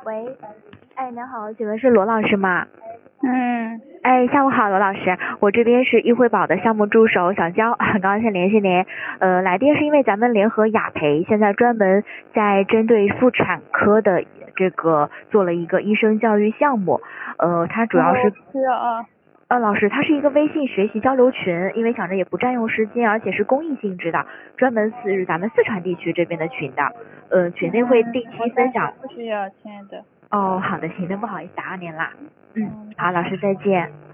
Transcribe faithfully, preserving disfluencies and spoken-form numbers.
喂，哎，您好，请问是罗老师吗？ 嗯， 哎，下午好，罗老师，我这边是易惠宝的项目助手小娇，很高兴联系您。呃，来电是因为咱们联合雅培现在专门在针对妇产科的这个做了一个医生教育项目，呃，它主要是。 哦是啊， 呃，老师，它是一个微信学习交流群，因为想着也不占用时间，而且是公益性质的，专门是咱们四川地区这边的群的。呃，群内会定期分享。 嗯、不需要，亲爱的。 哦，好的，行，那不好意思打扰您啦。嗯，好，老师再见。